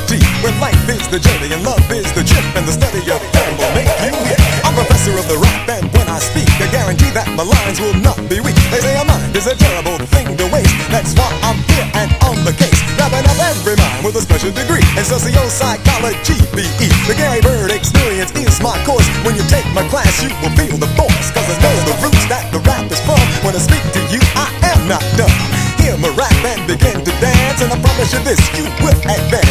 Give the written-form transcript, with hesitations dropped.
psychology, where life is the journey and love is the trip, and the study of them will make you hit. I'm professor of the rap, and when I speak, I guarantee that my lines will not be weak. They say a mind is a terrible thing to waste. That's why I'm here and on the case, wrapping up every mind with a special degree in socio-psychology, BE. The Gary Bird experience is my course. When you take my class, you will feel the force, cause I know the roots that the rap is from. When I speak to you, I am not dumb. Hear me rap and begin to dance, and I promise you this, you will advance.